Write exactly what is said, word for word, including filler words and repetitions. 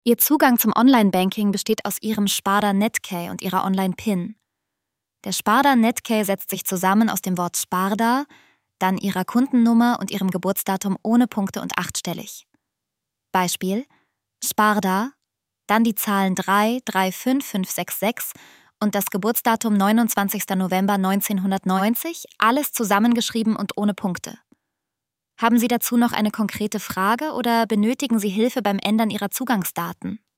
Ihr Zugang zum Online-Banking besteht aus Ihrem Sparda Netcare und Ihrer Online-PIN. Der Sparda Netcare setzt sich zusammen aus dem Wort Sparda, dann Ihrer Kundennummer und Ihrem Geburtsdatum ohne Punkte und achtstellig. Beispiel: Sparda, dann die Zahlen drei drei fünf fünf sechs sechs und das Geburtsdatum neunundzwanzigster November neunzehnhundertneunzig, alles zusammengeschrieben und ohne Punkte. Haben Sie dazu noch eine konkrete Frage oder benötigen Sie Hilfe beim Ändern Ihrer Zugangsdaten?